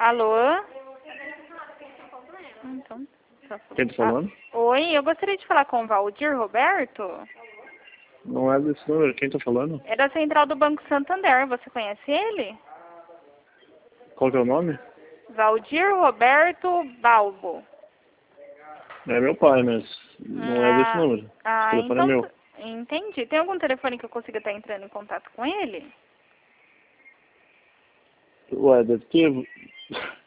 Alô? Então, Quem tá falando? oi, eu gostaria de falar com o Valdir Roberto. Não é desse número. Quem tá falando? É da central do Banco Santander. Você conhece ele? Qual que é o nome? Valdir Roberto Balbo. É meu pai, mas não é desse número. Esse telefone é Então, meu. entendi. Tem algum telefone que eu consiga estar entrando em contato com ele? Ué, deve ter.